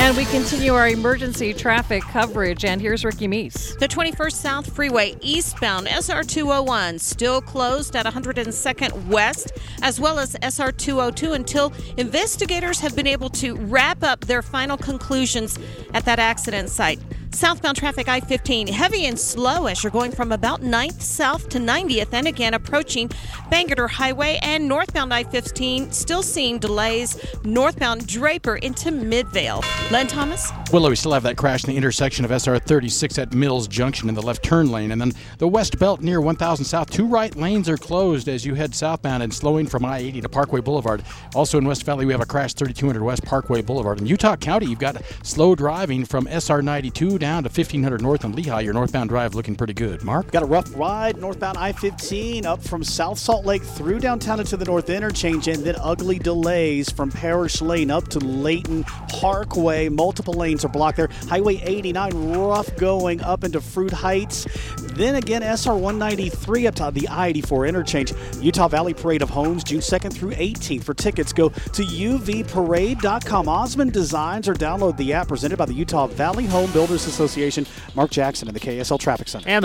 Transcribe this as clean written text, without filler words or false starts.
And we continue our emergency traffic coverage, and here's Ricky Meese. The 21st South Freeway eastbound SR 201 still closed at 102nd West, as well as SR 202 until investigators have been able to wrap up their final conclusions at that accident site. Southbound traffic I-15 heavy and slow as you're going from about 9th South to 90th and again approaching Bangerter Highway, and northbound I-15 still seeing delays northbound Draper into Midvale. Len Thomas? Willow, we still have that crash in the intersection of SR 36 at Mills Junction in the left turn lane, and then the West Belt near 1000 South. 2 right lanes are closed as you head southbound and slowing from I-80 to Parkway Boulevard. Also in West Valley, we have a crash 3200 West Parkway Boulevard. In Utah County, you've got slow driving from SR 92 down to 1500 north in Lehigh. Your northbound drive looking pretty good. Mark? Got a rough ride northbound I-15 up from South Salt Lake through downtown into the North Interchange, and then ugly delays from Parish Lane up to Layton Parkway. Multiple lanes are blocked there. Highway 89 rough going up into Fruit Heights. Then again, SR 193 up to the I-84 interchange. Utah Valley Parade of Homes, June 2nd through 18th. For tickets, go to uvparade.com. Osmond Designs, or download the app presented by the Utah Valley Home Builders Association. Mark Jackson in the KSL Traffic Center. And